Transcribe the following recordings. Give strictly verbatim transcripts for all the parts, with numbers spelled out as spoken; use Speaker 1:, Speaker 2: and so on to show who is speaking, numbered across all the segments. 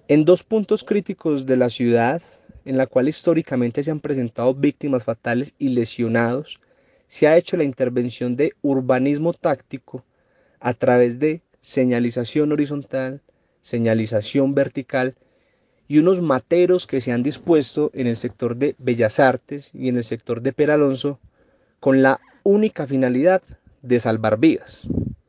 Speaker 1: En dos puntos críticos de la ciudad, en la cual históricamente se han presentado víctimas fatales y lesionados, se ha hecho la intervención de urbanismo táctico a través de señalización horizontal, señalización vertical y unos materos que se han dispuesto en el sector de Bellas Artes y en el sector de Peralonso con la única finalidad de salvar vidas.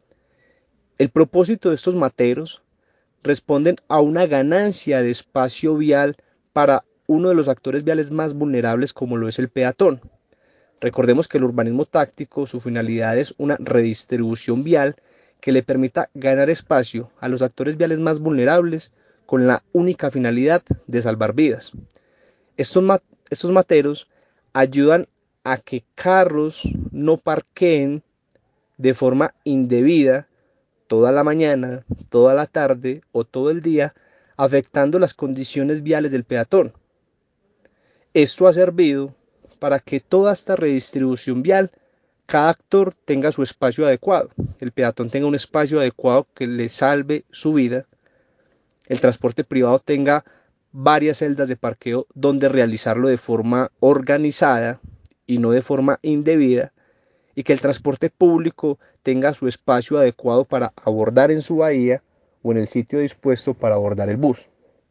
Speaker 1: El propósito de estos materos responden a una ganancia de espacio vial para uno de los actores viales más vulnerables como lo es el peatón. Recordemos que el urbanismo táctico, su finalidad es una redistribución vial que le permita ganar espacio a los actores viales más vulnerables con la única finalidad de salvar vidas. Estos, ma estos materos ayudan a que carros no parqueen de forma indebida toda la mañana, toda la tarde o todo el día, afectando las condiciones viales del peatón. Esto ha servido para que toda esta redistribución vial, cada actor tenga su espacio adecuado, el peatón tenga un espacio adecuado que le salve su vida, el transporte privado tenga varias celdas de parqueo donde realizarlo de forma organizada y no de forma indebida, y que el transporte público tenga su espacio adecuado para abordar en su bahía o en el sitio dispuesto para abordar el bus.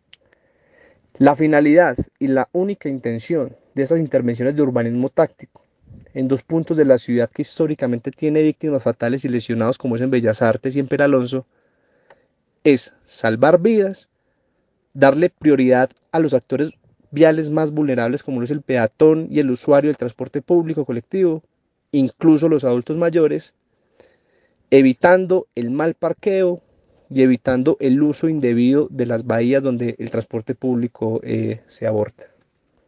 Speaker 1: La finalidad y la única intención de esas intervenciones de urbanismo táctico en dos puntos de la ciudad que históricamente tiene víctimas fatales y lesionados como es en Bellas Artes y en Peralonso es salvar vidas, darle prioridad a los actores viales más vulnerables como lo es el peatón y el usuario del transporte público colectivo, incluso los adultos mayores, evitando el mal parqueo y evitando el uso indebido de las bahías donde el transporte público eh, se aborda.